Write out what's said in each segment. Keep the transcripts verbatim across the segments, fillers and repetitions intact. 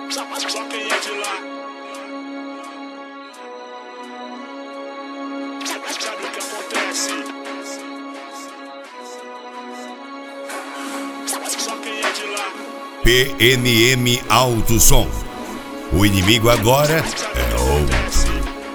Só quem é de lá sabe o que acontece. Só quem é de lá. P N M Alto Som. O inimigo agora é outro.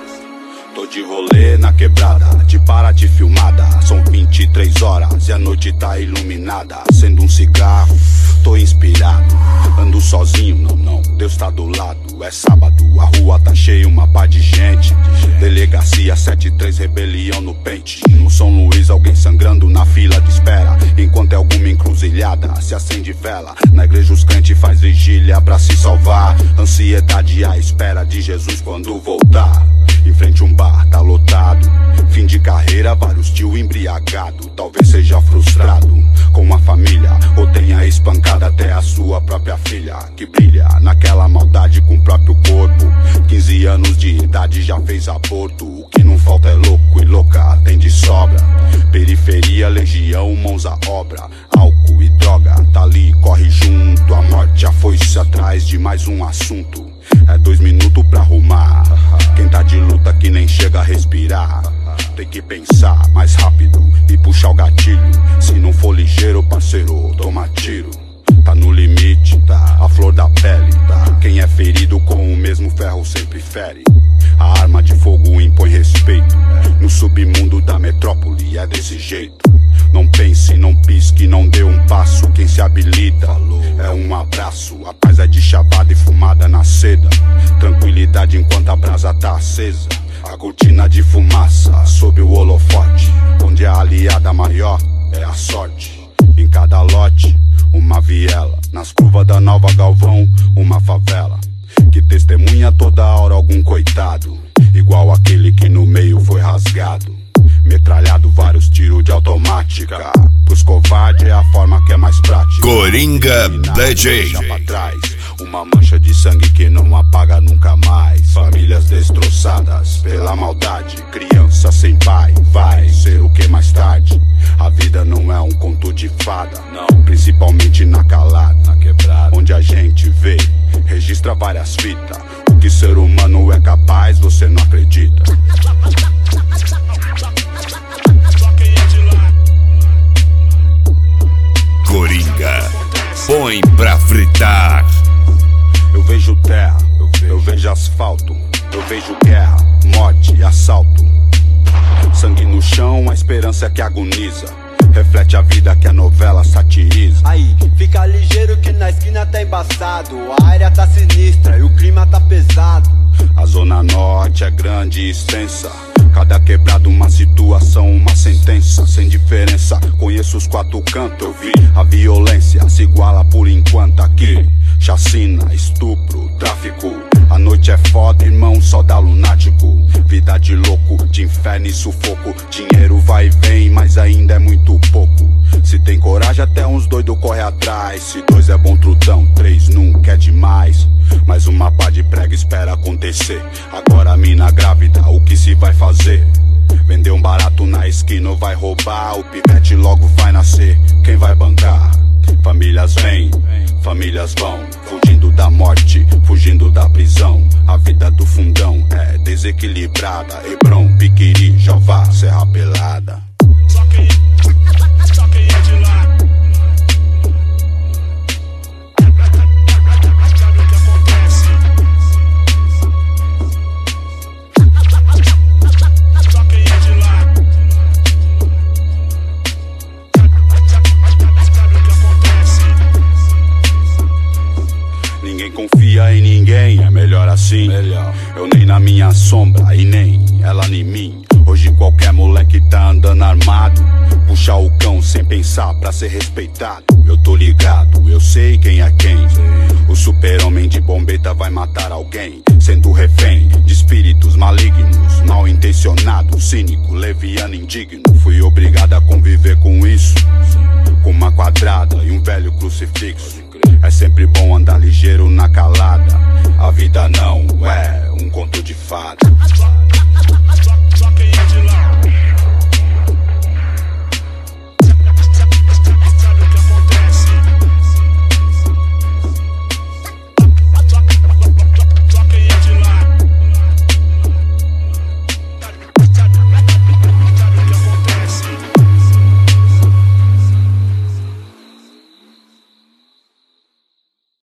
Tô de rolê na quebrada, de Paraty filmada. São vinte e três horas e a noite tá iluminada. Acendo um cigarro, tô inspirado. Ando sozinho, não, não, Deus tá do lado. É sábado, a rua tá cheia, uma pá de gente. Delegacia sete três, rebelião no pente. No São Luís, alguém sangrando na fila de espera. Enquanto é alguma encruzilhada, se acende vela. Na igreja os crentes faz vigília pra se salvar. Ansiedade à espera de Jesus quando voltar. Em frente um bar, tá lotado. Fim de carreira, vários tio embriagado. Talvez seja frustrado com a família, ou tenha espancado até a sua própria filha, que brilha naquela maldade com o próprio corpo. Quinze anos de idade já fez aborto. O que não falta é louco e louca, tem de sobra. Periferia, legião, mãos à obra. Álcool e droga, tá ali, corre junto. A morte, a foice atrás de mais um assunto. É dois minutos pra arrumar. Quem tá de luta que nem chega a respirar. Tem que pensar mais rápido e puxar o gatilho. Se não for ligeiro, parceiro, toma tiro. Tá no limite, tá, a flor da pele, tá. Quem é ferido com o mesmo ferro sempre fere. A arma de fogo impõe respeito. No submundo da metrópole é desse jeito. Não pense, não pisque, não dê um passo. Quem se habilita é um abraço. A paz é de chavada e fumada na seda. Tranquilidade enquanto a brasa tá acesa. A cortina de fumaça sob o holofote. Onde a aliada maior é a sorte. Em cada lote, uma viela. Nas curvas da Nova Galvão, uma favela. Que testemunha toda hora algum coitado. Igual aquele que no meio foi rasgado. Metralhado, vários tiros de automática. Pros covardes é a forma que é mais prática. Coringa D J. Pra trás, uma mancha de sangue que não apaga nunca mais. Famílias destroçadas pela maldade. Criança sem pai, vai ser o que mais tarde. A vida não é um conto de fada, não. Principalmente na calada, na quebrada, onde a gente vê, registra várias fitas. O que ser humano é capaz, você não acredita. Coringa, põe pra fritar. Eu vejo terra, eu vejo, eu vejo asfalto. Eu vejo guerra, morte e assalto. Sangue no chão, a esperança que agoniza. Reflete a vida que a novela satiriza. Aí, fica ligeiro que na esquina tá embaçado. A área tá sinistra e o clima tá pesado. A zona norte é grande e extensa. Cada quebrada uma situação, uma sentença. Sem diferença, conheço os quatro cantos. Eu vi a violência se iguala por enquanto aqui. Chacina, estupro, tráfico. A noite é foda, irmão, só dá lunático. Vida de louco, de inferno e sufoco. Dinheiro vai e vem, mas ainda é muito pouco. Se tem coragem até uns doidos corre atrás. Se dois é bom trutão, três nunca é demais. Mais uma pá de prega espera acontecer. Agora a mina grávida, o que se vai fazer? Vender um barato na esquina ou vai roubar? O pivete logo vai nascer, quem vai bancar? Famílias vêm, famílias vão. Fugindo da morte, fugindo da prisão. A vida do fundão é desequilibrada. Hebron, Piquiri, Jová, Serra Pelada. Só quem, só quem é de lá sabe o que acontece. Só quem é de lá sabe o que acontece. Ninguém confia em ninguém, é melhor assim. Melhor. Eu nem na minha sombra e nem ela em mim. Hoje qualquer moleque tá andando armado. Puxar o cão sem pensar pra ser respeitado. Eu tô ligado, eu sei quem é quem. O super-homem de bombeta vai matar alguém. Sendo refém de espíritos malignos. Mal intencionado, cínico, leviano, indigno. Fui obrigado a conviver com isso. Com uma quadrada e um velho crucifixo. É sempre bom andar ligeiro na calada. A vida não é um conto de fada.